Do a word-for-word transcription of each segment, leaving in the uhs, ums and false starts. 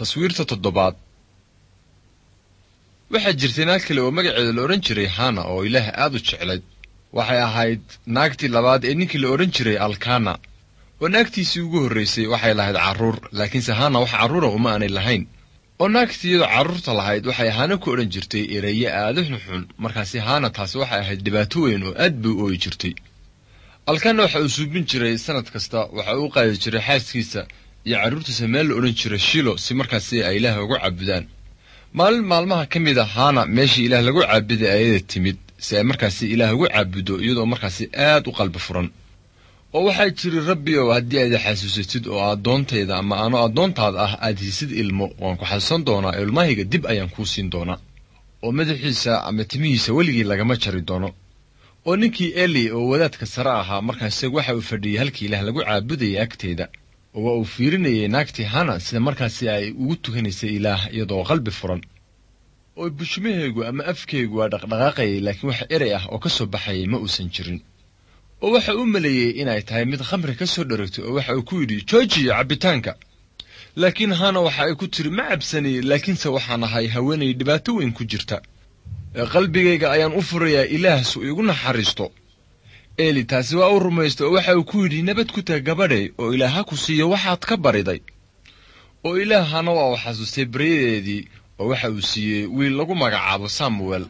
taswiirta toddobaad. waxaa jirtay naag kale oo magaceeda la oran jiray Hana oo Ilaah aad u jeclayd. waxay ahayd naagtii labaad ee ninkii la oran jiray Alkana. oo naagtiisii ugu horreysay waxay lahayd carruur, laakiinse Hana wax carruura uma aanay lahayn. oo naagtiiyadu carruurta lahayd waxay Hana ku oran jirtay eraye aad u xun, markaasi Hana taasi waxay ahayd dhibaato weyn oo aad buu ooyi jirtay. Alkana waxa uu suubin jiray sanad kasta, waxa uu qaadi jiray xaaskiisa iyo carruurtiisa meel la oran jiray Shilo si markaasi ay Ilaah ugu caabudaan. maalin maalmaha ka mid ah Hana meeshii Ilaah lagu caabuday ayada timid si ay markaasi Ilaah ugu caabudo iyadoo markaasi aad u qalbi furan. oo waxay jiri Rabbi oo haddii aad xasuusatid oo adoonteeda ama aanu adoontaada ah aad hiisid ilmo, waan ku xasuusan doonaa ilmahayga dib ayaan kuu siin doonaa. oo madaxiisa ama timihiisa weligii lagama jari doono. oo ninkii Eli oo wadaadka sare ahaa markaasi waxa uu fadhiyay halkii Ilaah lagu caabudayay agteeda. oo waa uu fiirinayay naagtii Hana sida markaasi ay ugu tukanaysay Ilaah iyadoo qalbi furan. oo bushmaheegu ama afkeegu waa dhaqdhaqaaqayay, laakiin wax eray ah oo ka soo baxayay ma uusan jirin. oo waxa uu maleeyay inay tahay mid khamri ka soo dharagtay oo waxa uu ku yidhi joojiya cabitaanka. laakiin Hana waxa ay ku tiri ma cabsanay, laakiinse waxaan ahay haweenay dhibaato weyn ku jirta. qalbigayga ayaan u furayaa Ilaah si uu igu naxariisto. Eli taasi waa u rumaystay oo waxa uu ku yidhi nabad ku tag gabadhay oo Ilaah ha ku siiyo waxaad ka bariday. oo Ilaah Hana waa uu xasuustay baryadeedii oo waxa uu siiyey wiil lagu magacaabo Samuel.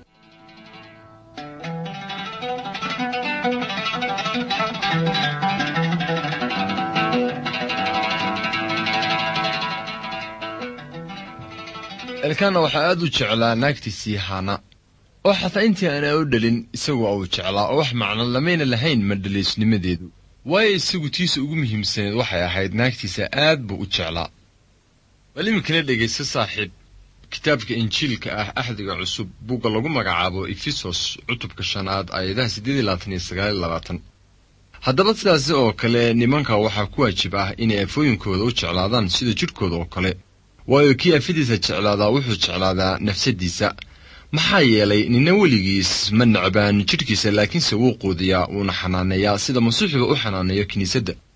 Elkana waxa aad u jeclaa naagtiisii Hana, oo xataa intii aan u dhalin isagu uu jeclaa oo wax macno lamayna lahayn madhaleysnimadeedu. waayo isagu tiisa ugu muhiimsaneed waxay ahayd naagtiisa aad buu u jeclaa. walimikana dhegaysta saaxiib, kitaabka Injiilka ah Axdiga Cusub buugga lagu magacaabo Efesos cutubka shanaad aayadaha siddeed iyo labaatan iyo sagaal iyo labaatan. haddaba sidaas oo kale nimanka waxaa ku waajib ah inay afooyinkooda u jeclaadaan sida jidhkooda oo kale. waayo kii afidiisa jeclaadaa wuxuu jeclaadaa nafsadiisa. maxaa yeelay nina weligiis ma necbaan jidhkiisa, laakiinse wuu quudiyaa wuuna xanaaneeyaa sida masiixuba u xanaaneeyo kiniisadda.